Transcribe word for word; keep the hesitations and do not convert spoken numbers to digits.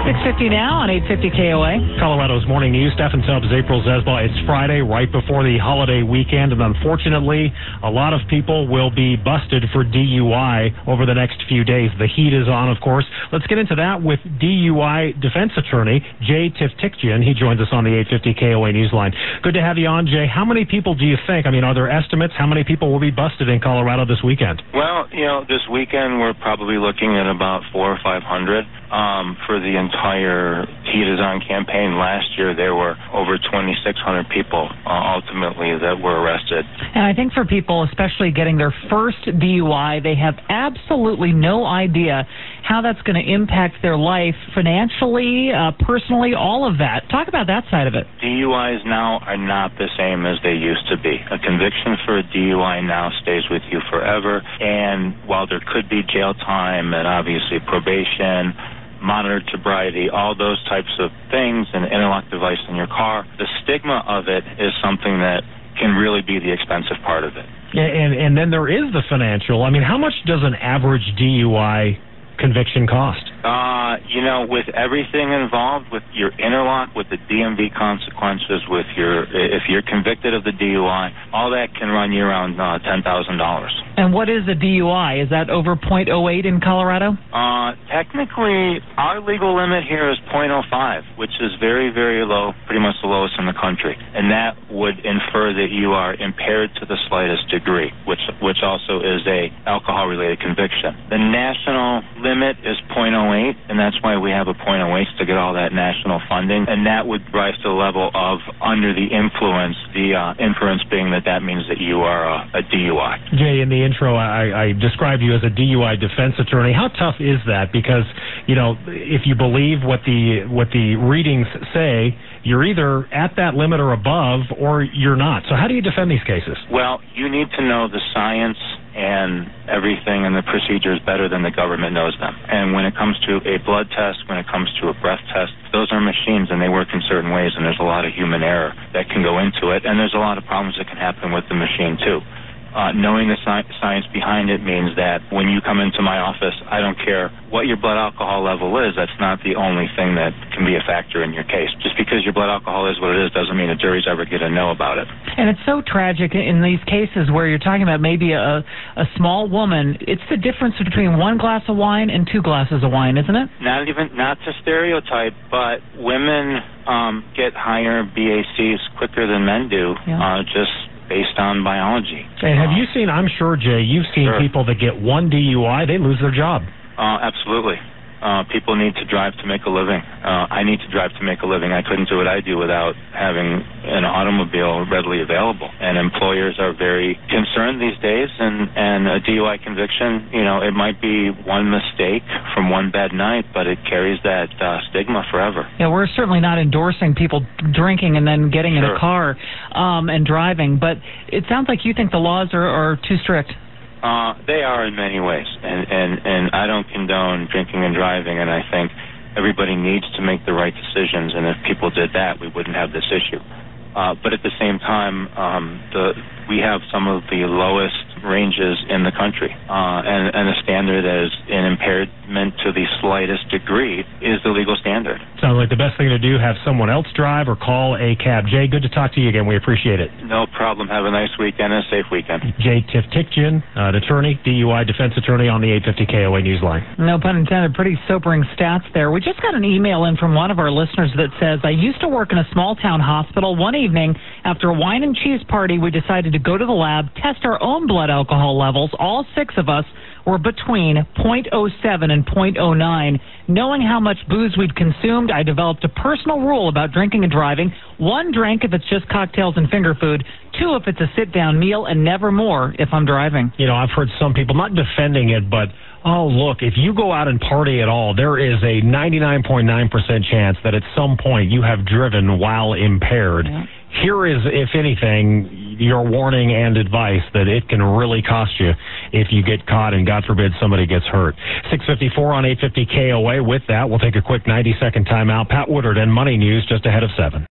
six fifty now on eight fifty K O A. Colorado's Morning News. Stefan Tubbs, April Zesba. It's Friday, right before the holiday weekend, and unfortunately, a lot of people will be busted for D U I over the next few days. The heat is on, of course. Let's get into that with D U I defense attorney Jay Tivtikjian. He joins us on the eight fifty K O A Newsline. Good to have you on, Jay. How many people do you think, I mean, are there estimates? How many people will be busted in Colorado this weekend? Well, you know, this weekend we're probably looking at about four or five hundred. Um, for the entire Heat is On campaign last year, there were over twenty-six hundred people uh, ultimately that were arrested. And I think for people, especially getting their first D U I, they have absolutely no idea how that's going to impact their life financially, uh, personally, all of that. Talk about that side of it. D U Is now are not the same as they used to be. A conviction for a D U I now stays with you forever, and while there could be jail time and obviously probation, monitored sobriety, all those types of things, and an interlock device in your car, the stigma of it is something that can really be the expensive part of it. And, and then there is the financial. I mean, how much does an average D U I conviction cost? Uh, you know, with everything involved, with your interlock, with the D M V consequences, with your, if you're convicted of the D U I, all that can run you around uh, ten thousand dollars. And what is a D U I? Is that over point oh eight in Colorado? Uh, technically, our legal limit here is point oh five, which is very, very low, pretty much the lowest in the country. And that would infer that you are impaired to the slightest degree, which which also is a alcohol-related conviction. The national limit is point oh eight, and that's why we have a point oh eight to get all that national funding, and that would rise to the level of under the influence, the uh, inference being that that means that you are a, a D U I. Jay, in the intro, I, I described you as a D U I defense attorney. How tough is that? Because, you know, if you believe what the what the readings say, you're either at that limit or above, or you're not. So how do you defend these cases? Well, you need to know the science and everything and the procedures better than the government knows them. And when it comes to a blood test, when it comes to a breath test, those are machines and they work in certain ways, and there's a lot of human error that can go into it, and there's a lot of problems that can happen with the machine too. Uh, knowing the sci- science behind it means that when you come into my office, I don't care what your blood alcohol level is. That's not the only thing that can be a factor in your case. Just because your blood alcohol is what it is doesn't mean the jury's ever going to know about it. And it's so tragic in these cases where you're talking about maybe a, a small woman. It's the difference between one glass of wine and two glasses of wine, isn't it? Not even, not to stereotype, but women um, get higher B A Cs quicker than men do, yeah. uh, just based on biology. And have you seen, I'm sure, Jay, you've seen sure. people that get one D U I, they lose their job. Uh, absolutely. Uh, people need to drive to make a living. Uh, I need to drive to make a living. I couldn't do what I do without having an automobile readily available. And employers are very concerned these days, and, and a D U I conviction, you know, it might be one mistake from one bad night, but it carries that uh, stigma forever. Yeah, we're certainly not endorsing people drinking and then getting sure. in a car um, and driving, but it sounds like you think the laws are, are too strict. Uh, they are in many ways, and, and, and I don't condone drinking and driving, and I think everybody needs to make the right decisions, and if people did that, we wouldn't have this issue. Uh, but at the same time, um, the, we have some of the lowest ranges in the country, uh, and, and a standard that is an impairment to the slightest degree is the legal standard. Sounds like the best thing to do, have someone else drive or call a cab. Jay, good to talk to you again. We appreciate it. No problem. Have a nice weekend and a safe weekend. Jay Tivtikjian, uh, an attorney, D U I defense attorney on the eight fifty K O A Newsline. No pun intended. Pretty sobering stats there. We just got an email in from one of our listeners that says, I used to work in a small town hospital. One evening, after a wine and cheese party, we decided to go to the lab, test our own blood alcohol levels. All six of us were between point oh seven and point oh nine. Knowing how much booze we'd consumed, I developed a personal rule about drinking and driving. One drink if it's just cocktails and finger food. Two if it's a sit-down meal, and never more if I'm driving. You know, I've heard some people, not defending it, but, oh, look, if you go out and party at all, there is a ninety-nine point nine percent chance that at some point you have driven while impaired. Yeah. Here is, if anything, your warning and advice that it can really cost you if you get caught and, God forbid, somebody gets hurt. six fifty-four on eight fifty K O A. With that, we'll take a quick ninety-second timeout. Pat Woodard and Money News just ahead of seven.